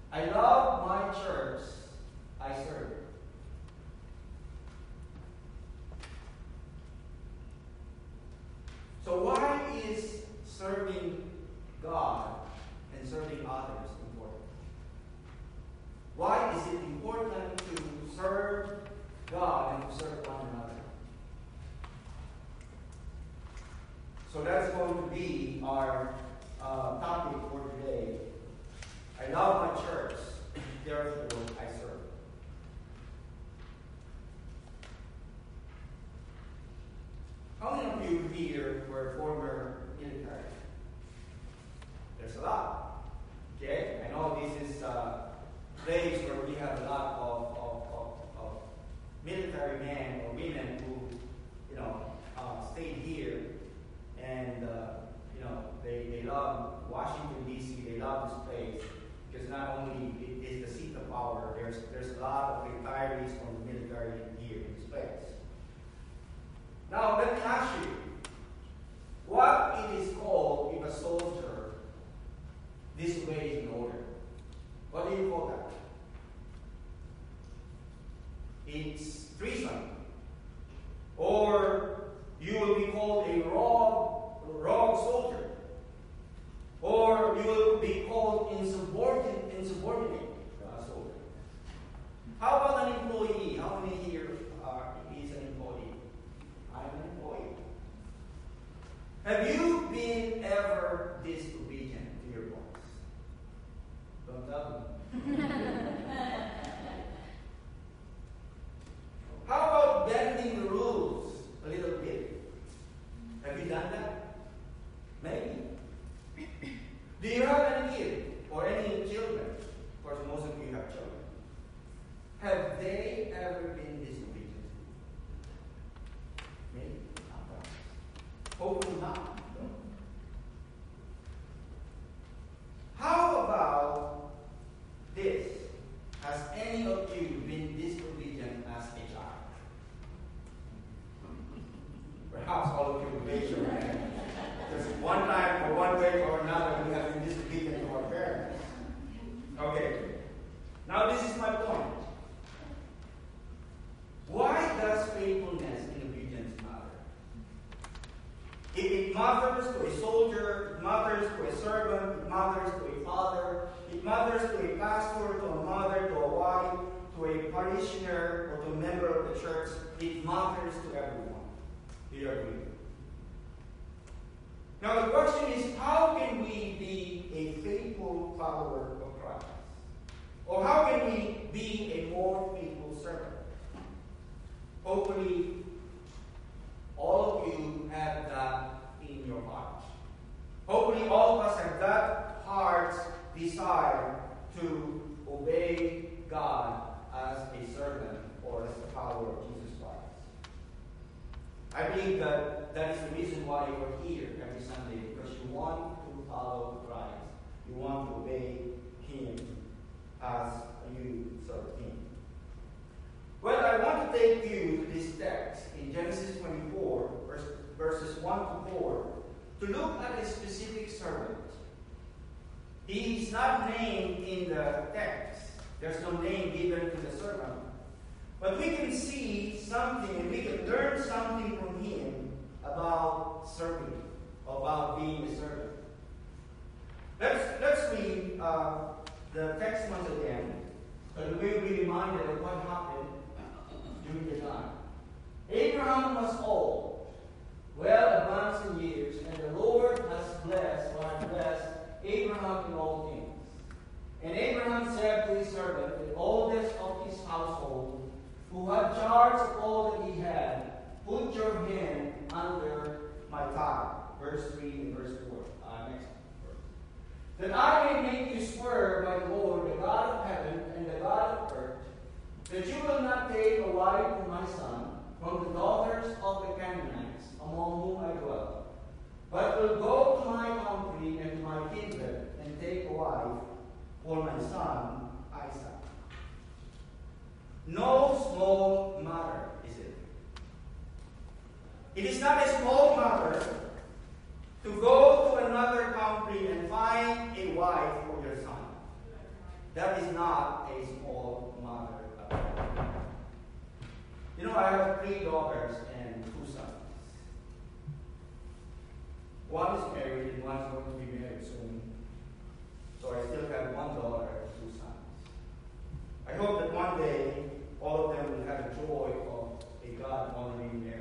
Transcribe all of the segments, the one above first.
I love my church I serve. So why is serving God and serving others important? Why is it important to serve God and to serve one another? So that's going to be our topic for today. I love my church, therefore I serve. How many of you here were former military? There's a lot. Okay? I know this is a place where we have a lot of military men or women who, stayed here. And, they love Washington, D.C. They love this place because not only it is the seat of power, there's a lot of retirees from the military here in this place. Now, let me ask you, what it is called if a soldier disobeys an order? What do you call that? It's treason. Or you will be called a wrong soldier. Or you will be called insubordinate soldier. How about an employee? How many here is an employee? I'm an employee. Have you been ever disobedient to your boss? Don't tell me. How about bending the rules a little bit? Have you done that? Maybe. Do you have any kid or any children? Of course, most of you have children. Have they ever been disobedient? Maybe. Hopefully not. How about this? Has any of you been disobedient as a child? Perhaps all of you will raise your hand. Because one time, or one way or another, we have been disobedient to our parents. Okay. Now this is my point. Why does faithfulness and obedience matter? It matters to a soldier, it matters to a servant, it matters to a father, it matters to a pastor, to a mother, to a wife, to a parishioner, or to a member of the church. It matters to everyone. Do you agree? Now the question is, how can we be a faithful follower of Christ? Or how can we be a more faithful servant? Hopefully, all of you have that in your heart. Hopefully, all of us have that heart's desire to obey God as a servant or as a follower of Jesus Christ. I believe that is the reason why you're here every Sunday, because you want to follow Christ. You want to obey Him as you serve Him. Well, I want to take you to this text in Genesis 24, verses 1 to 4, to look at a specific servant. He is not named in the text. There's no name given to the servant. But we can see something and we can learn something from him about serving, about being a servant. Let's read the text once again, and we will be reminded of what happened during the time. Abraham was old, well advanced in years, and the Lord has blessed Abraham in all things. And Abraham said to his servant, the oldest of his household, who had charge of all that he had, put your hand under my thigh. Verse 3 and verse 4. Next verse. That I may make you swear by the Lord, the God of heaven and the God of earth, that you will not take a wife for my son from the daughters of the Canaanites among whom I dwell, but will go to my country and to my kindred and take a wife for my son Isaac. No small matter, is it? It is not a small matter to go to another country and find a wife for your son. That is not a small matter at all. You know, I have 3 daughters and 2 sons. One is married and one is going to be married soon. So I still have 1 daughter and 2 sons. I hope that one day all of them will have the joy of a God-honoring marriage.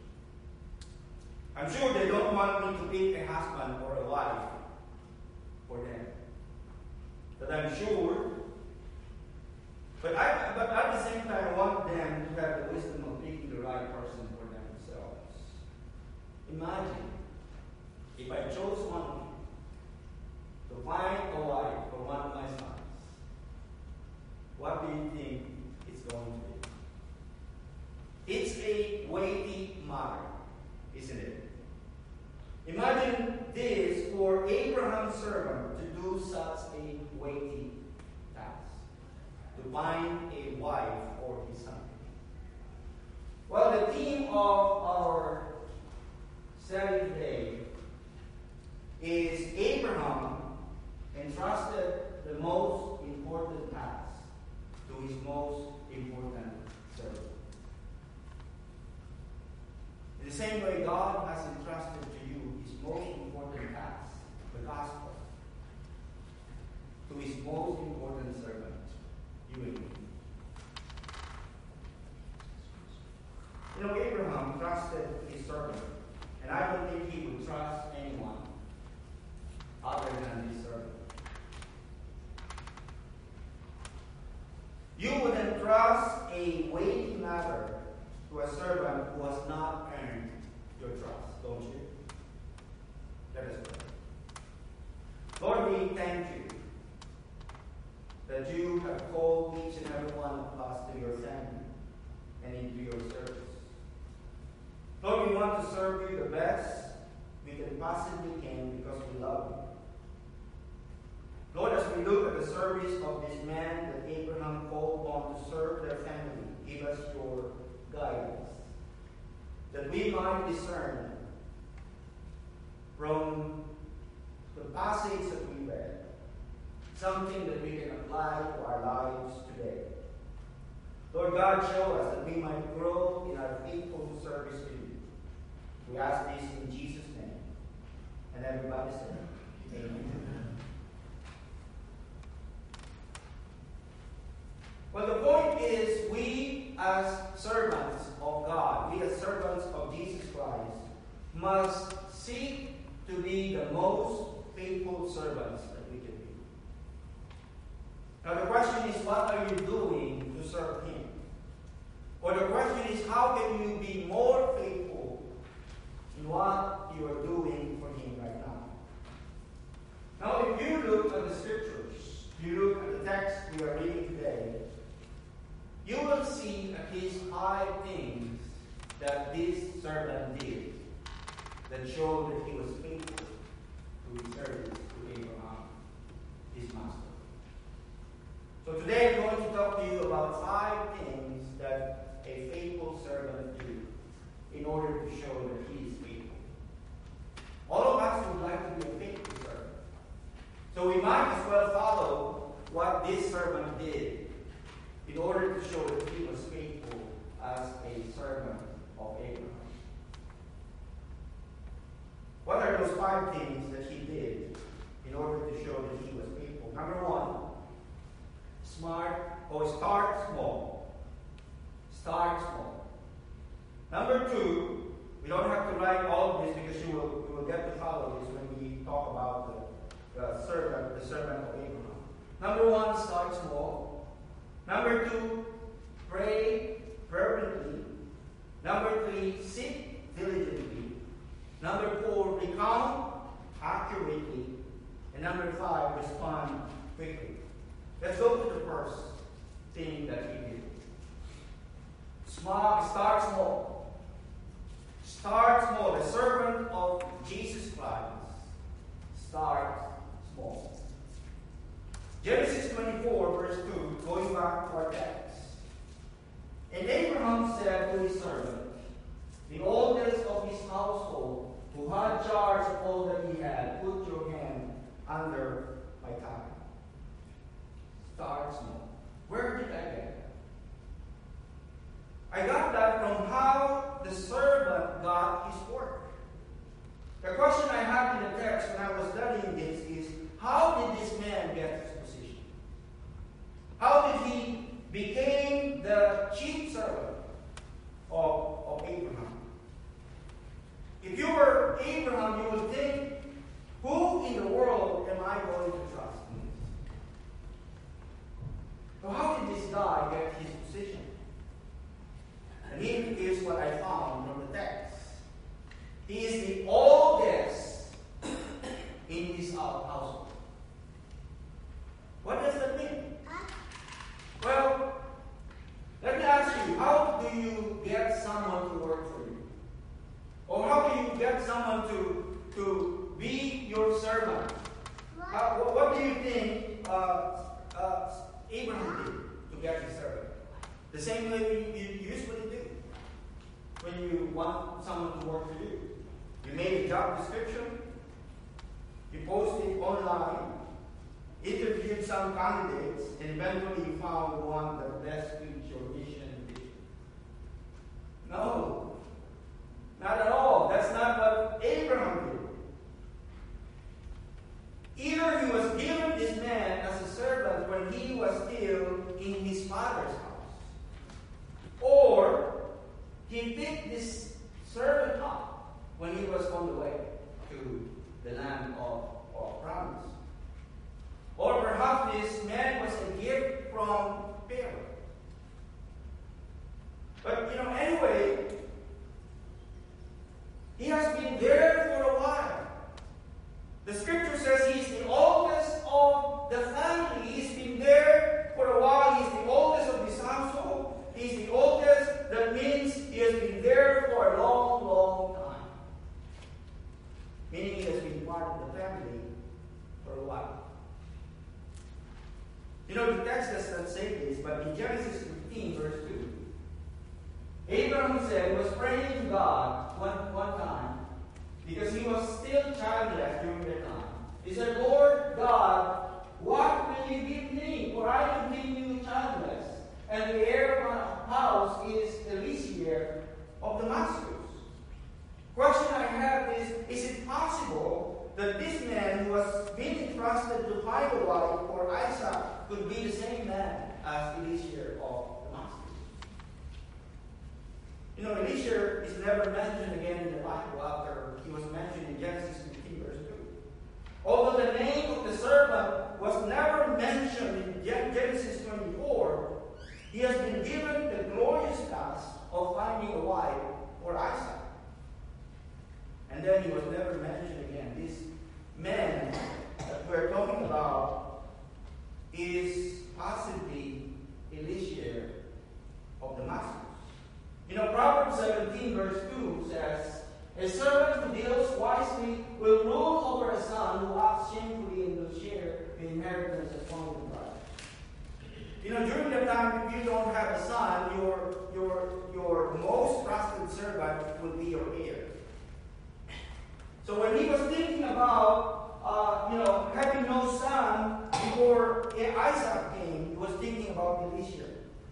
I'm sure they don't want me to pick a husband or a wife for them. But I'm sure. But at the same time, I want them to have the wisdom of picking the right person for themselves. Imagine if I chose one to find a wife for one of my sons. What do you think it's going to be? It's a weighty matter, isn't it? Imagine this for Abraham's servant to do such a weighty task, to find a wife for his son. Well, the theme of our study today is Abraham entrusted the most important task to his most important servant. In the same way, God has entrusted to you his most important task, the gospel, to his most important servant, you and me. You know, Abraham trusted his servant, and I don't think he would trust anyone other than his servant. You wouldn't trust a weighty matter to a servant who has not earned your trust, don't you? Let us pray. Lord, we thank you that you have called each and every one of us to your family and into your service. Lord, we want to serve you the best we can possibly can because we love you. Lord, as we look at the service of this man that Abraham called on to serve their family, give us your guidance, that we might discern from the passage that we read something that we can apply to our lives today. Lord God, show us that we might grow in our faithful service to you. We ask this in Jesus' name. And everybody say, amen. Well, the point is, we as servants of God, we as servants of Jesus Christ, must seek to be the most faithful servants that we can be. Now the question is, what are you doing to serve Him? Or the question is, how can you be more faithful in what you are doing for Him right now? Now, if you look at the scriptures, you look at the text we are reading today, you will see at least 5 things that this servant did that showed that he was faithful to his service to Abraham, his master. So today I'm going to talk to you about 5 things that a faithful servant do in order to show that he is faithful. All of us would like to be a faithful servant. So we might as well follow what this servant did in order to show that he was faithful as a servant of Abraham. What are those 5 things that he did in order to show that he was faithful? Number 1, start small. Start small. Number 2, we don't have to write all of this because we will get to follow this when we talk about the servant of Abraham. Number 1, start small. Number 2, pray fervently. Number 3, seek diligently. Number 4, recount accurately. And number 5, respond quickly. Let's go to the first thing that he did. Start small. Start small. The servant of Jesus Christ. Start small. Genesis 24, verse 2, going back to our text. And Abraham said to his servant, the oldest of his household, who had charge of all that he had, put your hand under my thigh. start small. Where did I get that? I got that from how the servant got his work. The question I have in the text when I was studying this is, how did this man get his position? How did he become the chief servant of Abraham? If you were Abraham, you would think, who in the world am I going to trust? So how did this guy get his position? And here is what I found from the text. He is the oldest in his household. What does that mean? Well, let me ask you, how do you get someone to work for you? Or how do you get someone to be your servant? What do you think Abraham did to get his servant? The same way you usually do when you want someone to work for you. You made a job description, you posted it online, interviewed some candidates, and eventually you found one that best fits your mission and vision. No, not at all. That's not what Abraham did. Either he was given this man as a servant when he was still in his father's house, or he picked this servant up when he was on the way to the land of promise. Or perhaps this man was a gift from Pharaoh. But anyway, he has been there for a while. The scripture says he's the oldest of the family. He's been there for a while. He's the oldest of his household. He's the oldest. That means he has been there for a long, long time. Meaning he has been part of the family for a while. The text does not say this, but in Genesis 15, verse 2, Abraham said, was praying to God one time, because he was still childless during that time. He said, Lord God, what will you give me? For I continue childless, and the heir of my house is Eliezer of Damascus. Question I have is it possible that this man who has been entrusted to find a wife for Isaac could be the same man as Eliezer of Damascus? Eliezer is never mentioned again in the Bible after he was mentioned in Genesis 15, verse 2. Although the name of the servant was never mentioned in Genesis 24, he has been given the glorious task of finding a wife for Isaac. And then he was never mentioned again. This man that we're talking about is possibly Eliezer of Damascus. Proverbs 17 verse 2 says, a servant who deals wisely will rule over a son who acts shamefully and will share the inheritance of one with God. During the time, if you don't have a son, your most trusted servant will be your heir. So when he was thinking about, having no son before Isaac came, he was thinking about Eliezer.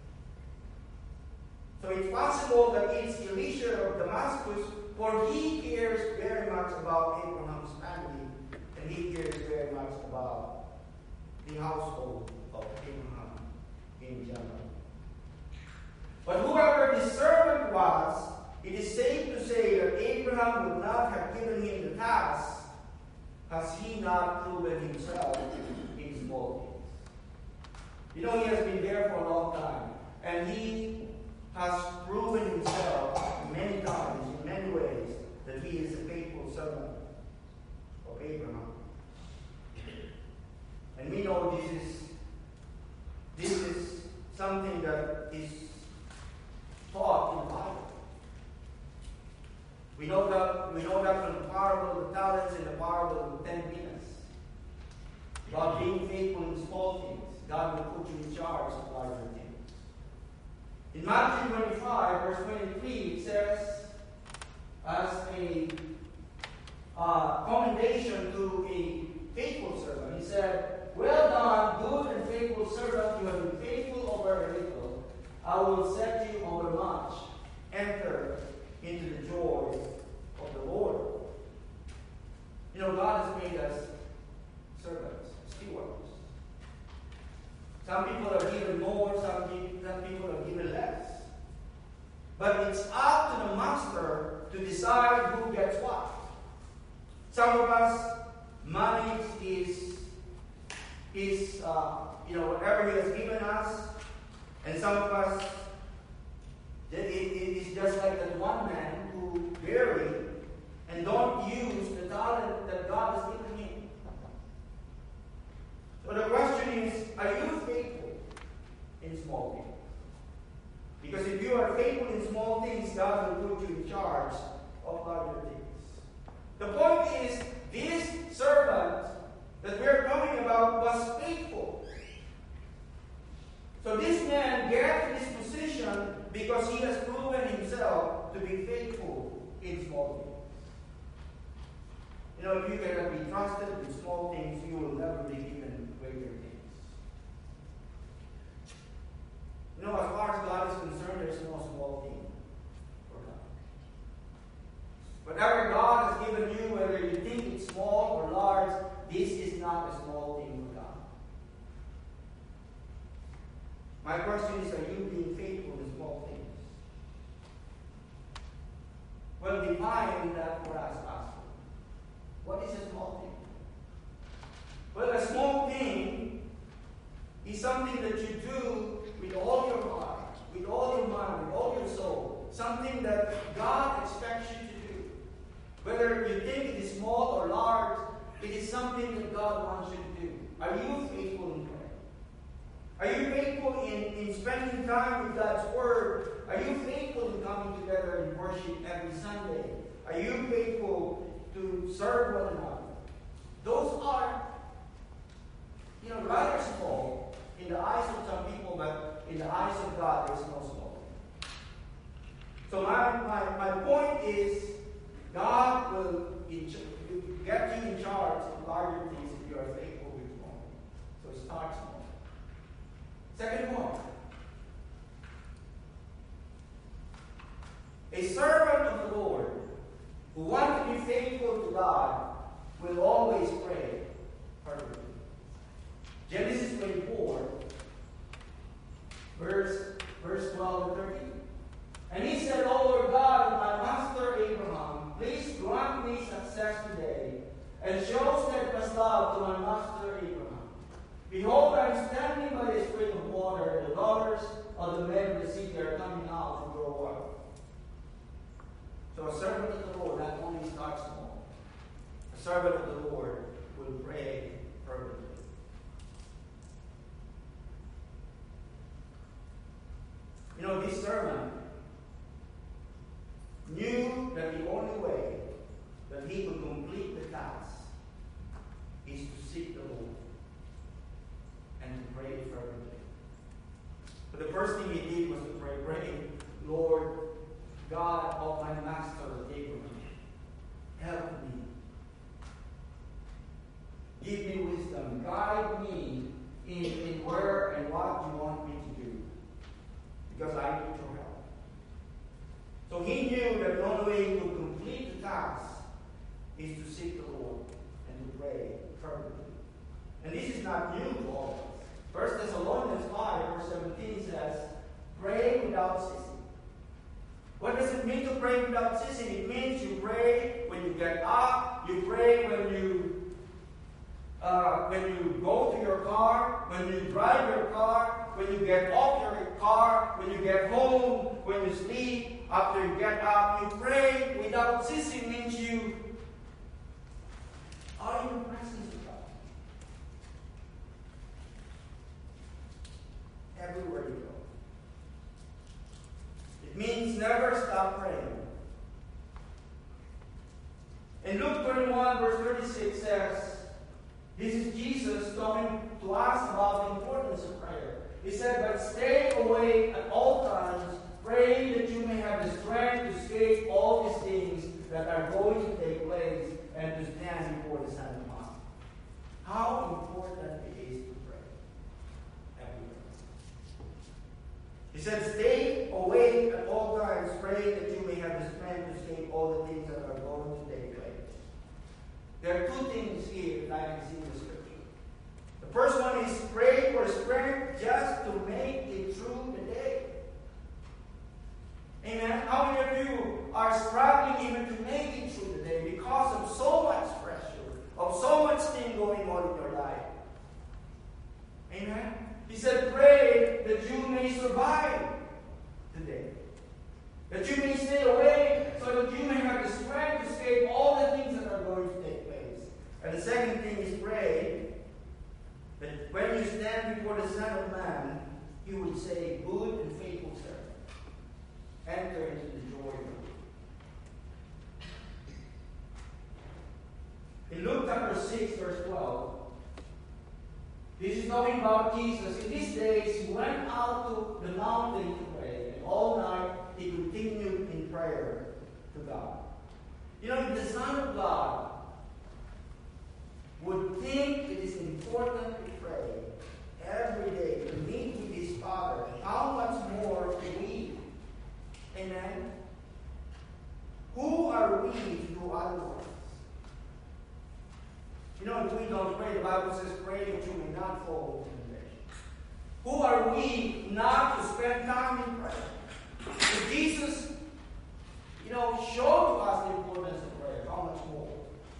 So it's possible that it's Eliezer of Damascus, for he cares very much about Abraham's family, and he cares very much about the household of Abraham in general. But whoever the servant was, it is safe to say that Abraham would not have given him the task, has he not proven himself in small things. He has been there for a long time, and he has proven himself many times, in many ways, that he is a faithful servant of Abraham. And we know this is something that is taught in the Bible. We know that from the parable of the talents and the parable of the 10 minas. About being faithful in small things, God will put you in charge of larger things. In Matthew 25, verse 23, it says, as a commendation to a faithful servant, he said, well done, good and faithful servant. I will set you over much. Enter into the joys of the Lord. You know, God has made us servants, stewards. Some people are given more, some people are given less. But it's up to the master to decide who gets what. Some of us, money is whatever He has given us. And some of us, it is just like that one man who buried and don't use the talent that God has given him. So the question is, are you faithful in small things? Because if you are faithful in small things, God will put you in charge of larger things. The point is, this servant that we are talking about was faithful. So this man gets this position because he has proven himself to be faithful in small things. You know, if you cannot be trusted in small things, you will never be given greater things. You know, as far as God is concerned, there's no small thing for God. Whatever God has given you, whether you think it's small or large, this is not a small thing for God. My question is, are you being faithful in small things? Well, define that for us, Pastor. What is a small thing? Well, a small thing is something that you do with all your heart, with all your mind, with all your soul. Something that God expects you to do. Whether you think it is small or large, it is something that God wants you to do. Are you faithful in prayer? Are you faithful in spending time with God's Word? Are you faithful in coming together in worship every Sunday? Are you faithful to serve one another? Those are, rather small in the eyes of some people, but in the eyes of God, there's no small. So my point is, God will get you in charge of larger things if you are faithful with small. So start small. Second point. A servant of the Lord who wants to be faithful to God will always pray fervently. Genesis 24, verse 12 and 13. And he said, O Lord God of my master Abraham, please grant me success today, and show steadfast love to my master Abraham. Behold, I am standing by the spring of water, and the daughters of the men of the city are coming out to draw water. So a servant of the Lord not only starts small, a servant of the Lord will pray fervently. This servant knew that the only way that he could complete the task is to seek the Lord and to pray fervently. But the first thing he did was to pray, Lord God of my master Abraham, help me. Give me wisdom. Guide me in where and what you want me to do. Because I need your help. So he knew that the only way to complete the task is to seek the Lord and to pray fervently. And this is not new to all of us. 1 Thessalonians 5, verse 17 says, pray without ceasing. What does it mean to pray without ceasing? It means you pray when you get up, you pray when you go to your car, when you drive your car, when you get off your car, when you get home, when you sleep, after you get up, you pray without ceasing means you are in the presence of God. Everywhere you go. It means never stop praying. In Luke 21, verse 36 says, this is Jesus talking to us about the importance of prayer. He said, but stay awake at all times, praying that you may have the strength to escape all these things that are going to take place and to stand before the Son of Man. How important it is to pray everywhere. He said, stay awake at all times, pray that you may have the strength to escape all the things that are going to take place. There are two things here that I can see in the scripture. The first one is pray for strength just to make it through the day. Amen. How many of you are struggling even to make it through the day because of so much pressure, of so much thing going on in your life? Amen. He said, pray that you may survive today. That you may stay awake so that you may have the strength to escape all the things that are going to take place. And the second thing is pray that when you stand before the Son of Man, you would say, good and faithful servant, enter into the joy of the Lord. In Luke chapter 6, verse 12, this is talking about Jesus. In these days, he went out to the mountain to pray, and all night he continued in prayer to God. You know, if the Son of God would think it is important to pray every day, to meet with his Father, how much more do we? Amen? Who are we to do otherwise? You know, if we don't pray, the Bible says, pray that you may not fall into temptation. Who are we not to spend time in prayer? If Jesus, showed to us the importance of prayer, how much more?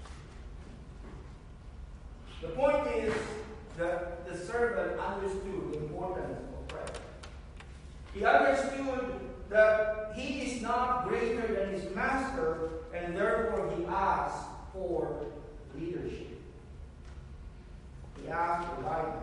The point is that the servant understood the importance of prayer. He understood that he is not greater than his master, and therefore he asked for leadership. He asked for guidance.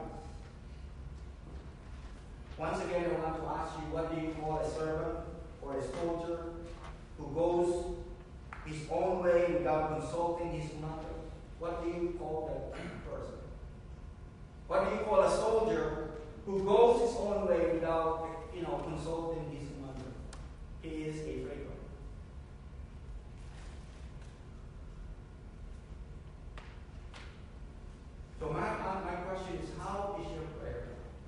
Once again, I want to ask you, what do you call a servant or a soldier who goes his own way without consulting his mother? What do you call that person? What do you call a soldier who goes his own way without, consulting his mother? He is a traitor. So my question is, how is your prayer?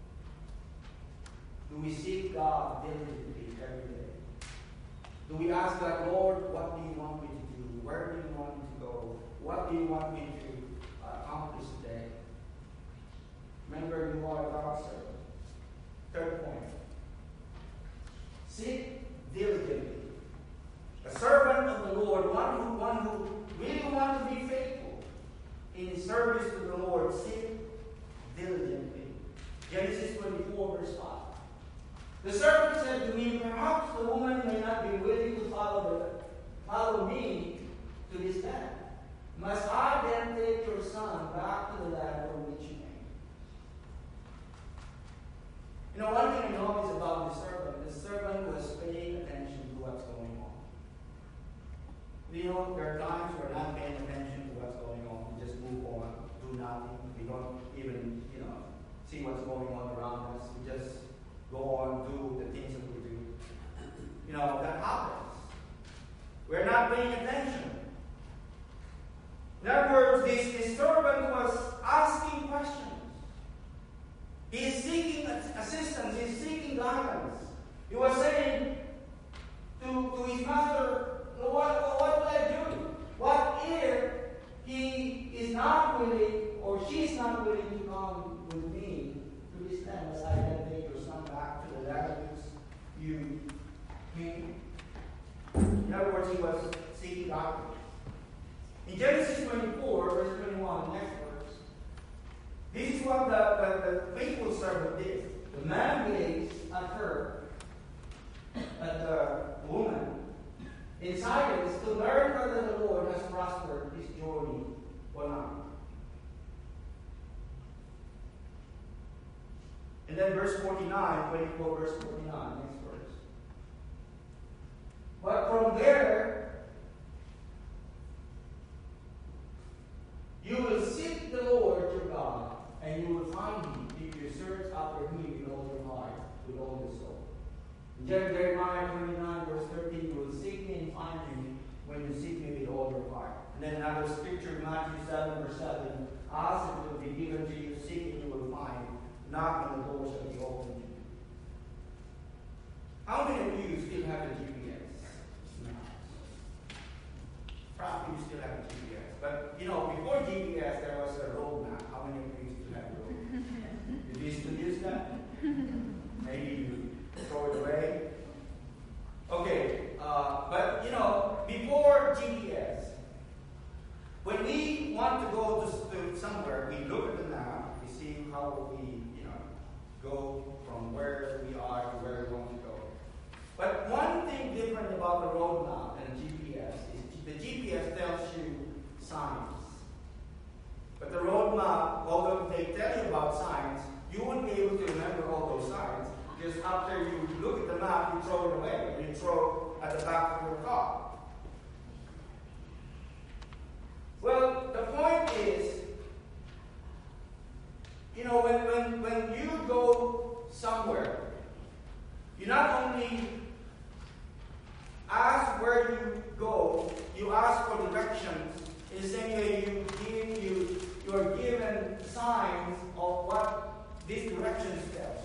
Do we seek God diligently every day? Do we ask God, Lord, what do you want me to do? Where do you want me to go? What do you want me to accomplish today? Remember, you are God's servant. Third point. Seek diligently. A servant of the Lord, one who really wants to be faithful in service to the Lord, seek diligently. Genesis 24, verse 5. The servant said to me, perhaps the woman may not be willing to follow me to this land. Must I then take your son back to the land from which you came? One thing I know is about the servant was paying attention to what's going on. There are times we're not paying attention to what's going on. We just move on, do nothing. We don't even, see what's going on around us. We just go on, do the things that we do. That happens. We're not paying attention. In other words, this servant was asking questions. He is seeking assistance. He is seeking guidance. He was saying to his master, what will I do? What if he is not willing or she is not willing to come with me to this land as I then take your son back to the land you came? In other words, he was seeking guidance. In Genesis 24, verse 21, next verse, this is what the faithful servant did. The man gazed at her, at the woman, in silence to learn whether the Lord has prospered his journey or not. And then verse 49, 24, verse 49, next verse. But from there, you will seek the Lord your God, and you will find him if you search after him with all your heart, with all your soul. In Jeremiah 29, verse 13, you will seek me and find me when you seek me with all your heart. And then another scripture, Matthew 7, verse 7, ask and it will be given to you, seek and you will find, knock and the door shall be opened to you. maybe you throw it away. Okay, but before GPS, when we want to go to somewhere, we look at the map, we see how we, go from where we are to where we want to go. But one thing different about the road map and GPS is the GPS tells you signs. But the road map, although they tell you about signs, you wouldn't be able to remember all those signs because after you look at the map, you throw it away. You throw at the back of your car. Well, the point is, when you go somewhere, you not only ask where you go, you ask for directions. In the same way, you are given signs of what these directions tells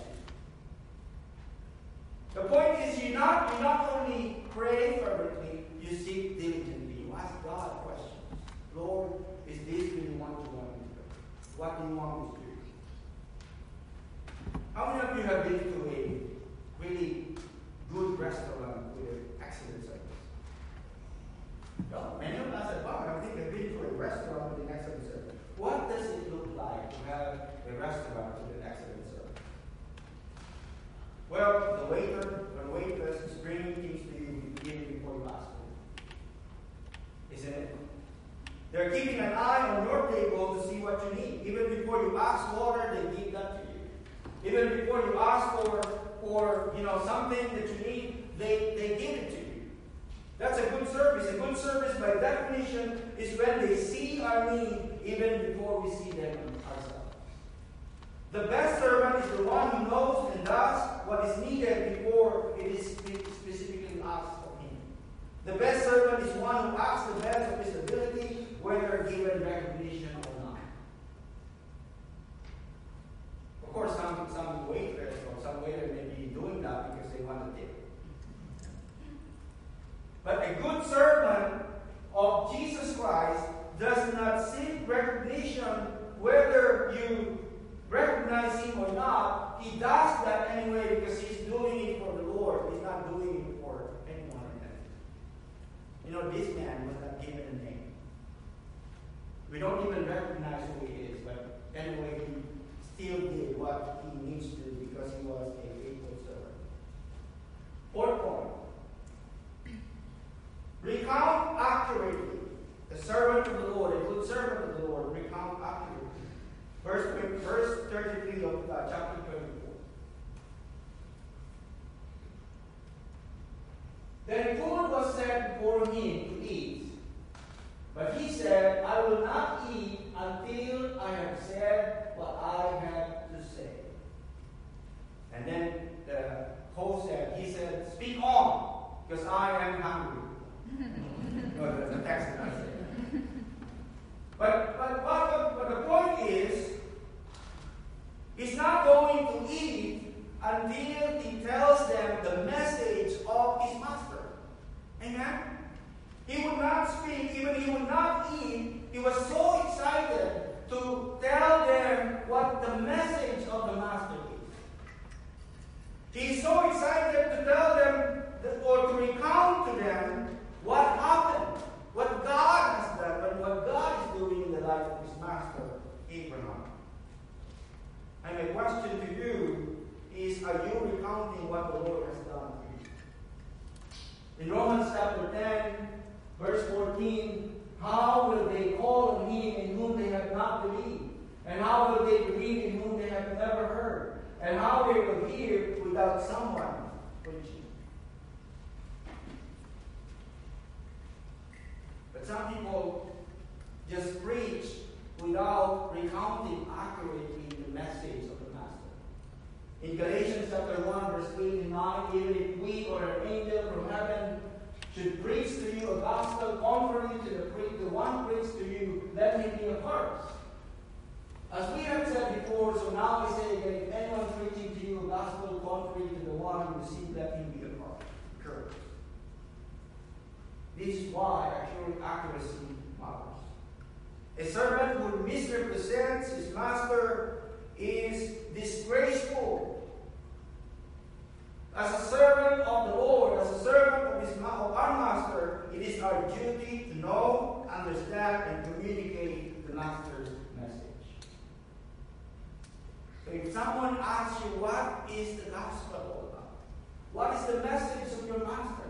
you. The point is, you not only pray fervently, you seek diligently. You ask God questions. Lord, is this really what you want me to do? What do you want me to do? How many of you have been to a really good restaurant with an excellent service? Well, many of us at home, I think, have been to a restaurant with an excellent service. What does it look like to have a restaurant with an excellent service? Well, the waiter or waitress is bringing things to you even before you ask for it. Isn't it? They're keeping an eye on your table to see what you need. Even before you ask water, they give that to you. Even before you ask for something that you need, they give it to you. That's a good service. A good service, by definition, is when they see our need even before we see them ourselves. The best servant is the one who knows and does what is needed before it is specifically asked of him. The best servant is one who acts the best of his ability, whether given recognition or not. Of course, some waitress or some waiter may be doing that because they want a tip. But a good servant of Jesus Christ does not seek recognition whether you recognize him or not. He does that anyway because he's doing it for the Lord. He's not doing it for anyone else. This man was not given a name. We don't even recognize who he is, but anyway, he still did what he needs to do because he was a faithful servant. Fourth point. Recount accurately. The servant of the Lord, a good servant of the Lord, recount accurately. Verse 33 of chapter 24. Then food was set before him to eat. But he said, I will not eat until I have said what I have to say. And then the host said, speak on, because I am hungry. No, the text did not say that. But the point is, he's not going to eat until he tells them the message of his master. Amen? He would not speak, even he would not eat. He was so excited to tell them what the message of the master is. He's so excited to tell them or to recount to them what happened, what God has done, and what God is doing in the life of his master, Abraham. And my question to you is, are you recounting what the Lord has done for you? In Romans chapter 10, verse 14, how will they call on him in whom they have not believed? And how will they believe in whom they have never heard? And how they will hear without someone preaching? But some people just preach without recounting accurately the message of the Master. In Galatians chapter 1, verse 8 and 9, even if we or an angel from heaven should preach to you a gospel contrary to the one preached to you, let him be accursed. As we have said before, so now I say again, if anyone preaching to you a gospel contrary to the one you received, let him be accursed. This is why accuracy matters. A servant who misrepresents his master is disgraceful. is the gospel all about? What is the message of your master?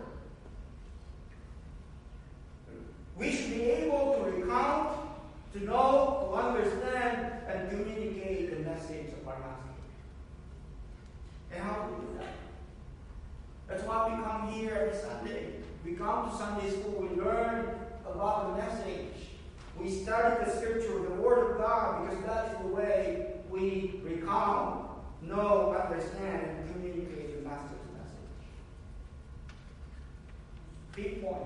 We should be able to recount, to know, to understand, and communicate the message of our master. And how do we do that? That's why we come here every Sunday. We come to Sunday school, we learn about the message. We study the scripture, the Word of God, because that's the way we recount, know, understand, and communicate the Master's message. Big point.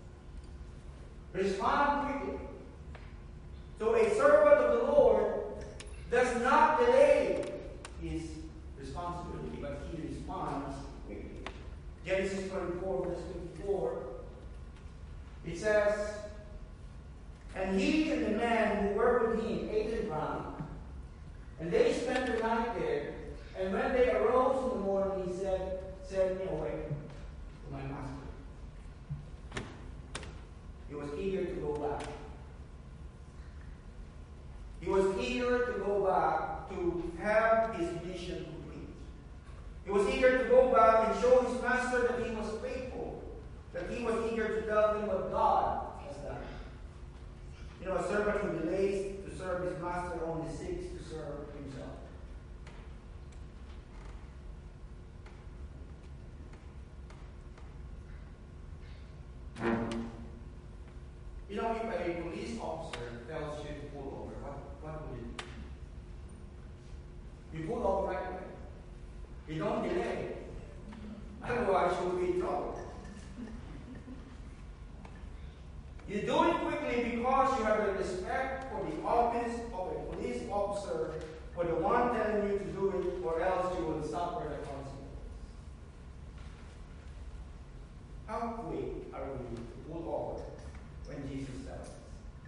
Respond quickly. So a servant of the Lord does not delay his responsibility, but he responds quickly. Genesis 24, verse 54. It says, and he and the man who worked with him ate and drank, and they spent the night there. And when they arose in the morning, he said, send me away to my master. He was eager to go back. He was eager to go back to have his mission complete. He was eager to go back and show his master that he was faithful, that he was eager to tell him what God has done. You know, a servant who delays to serve his master only seeks to serve himself. You know, if a police officer tells you to pull over, what would you do? You pull over right away. You don't delay. Otherwise, you'll be in trouble. You do it quickly because you have a respect for the office of a police officer, for the one telling you to do it, or else you will suffer the consequences. How quick are we to pull over when Jesus tells us?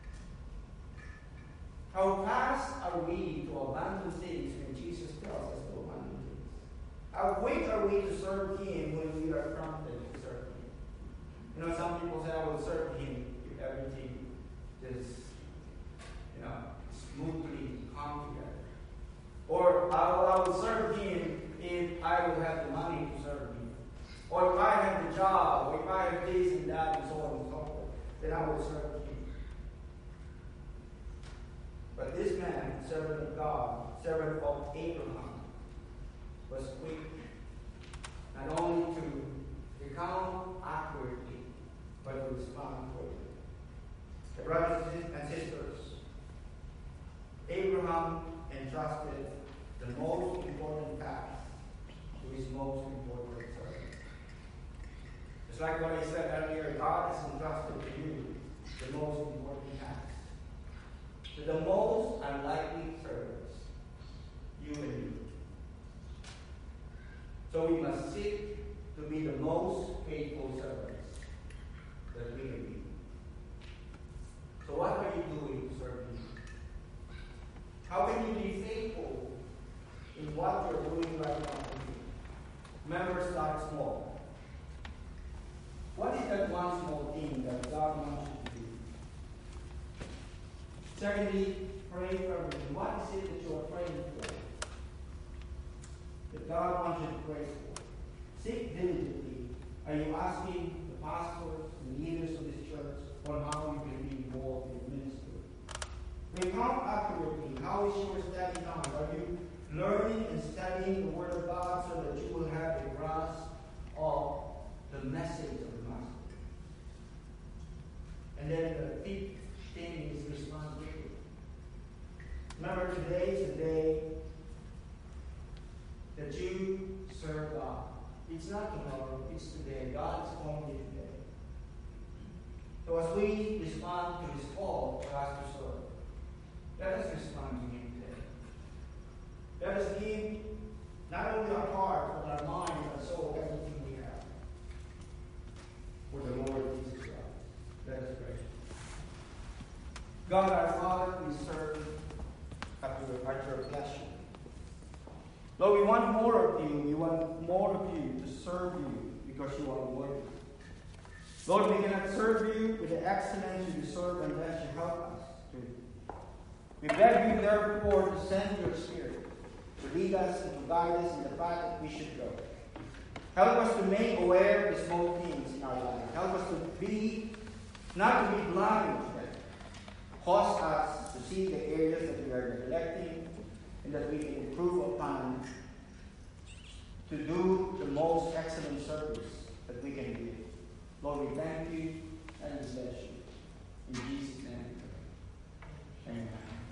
How fast are we to abandon things when Jesus tells us to abandon things? How quick are we to serve Him when we are prompted to serve Him? You know, some people say, I will serve Him if everything is, smoothly come together. Or I will serve Him if I will have the money to serve Him. Or if I have the job, or if I have this and that, and so on and so forth, then I will serve Him. But this man, servant of God, servant of Abraham, was quick not only to recount accurately, but to respond quickly. The brothers and sisters, Abraham entrusted the most important task to his most important servant. It's like what I said earlier, God has entrusted to you the most important task. To the most unlikely servants, you and me. So we must seek to be the most faithful servants that we can be. So what are you doing to serve Him? How can you be faithful in what you're doing right now? Remember, start small. What is that one small thing that God wants you to do? Secondly, pray fervently. What is it that you are praying for? That God wants you to pray for. Seek diligently. Are you asking the pastors and leaders of this church on how you can be involved in ministry? Recount accurately. How is your study done? Are you learning and studying the Word of God so that you will have a grasp of the message of the Master? And then the fifth thing is responsibility. Remember, today is the day that you serve God. It's not tomorrow, it's today. God is calling you today. So as we respond to His call for us to serve, let us respond to Him today. Let us give not only our heart, but our mind, our soul, everything we have for the Lord Jesus Christ. Let us pray. God our Father, we serve at your pleasure. Lord, we want more of you. We want more of you to serve you because you are worthy. Lord, we cannot serve you with the excellence you deserve unless you help us to. We beg you, therefore, to send your Spirit to lead us and to guide us in the path that we should go. Help us to make aware of the small things in our life. Help us to be, not to be blind to them. Cause us to see the areas that we are neglecting and that we can improve upon to do the most excellent service that we can give. Lord, we thank you and we bless you. In Jesus' name we pray. Amen.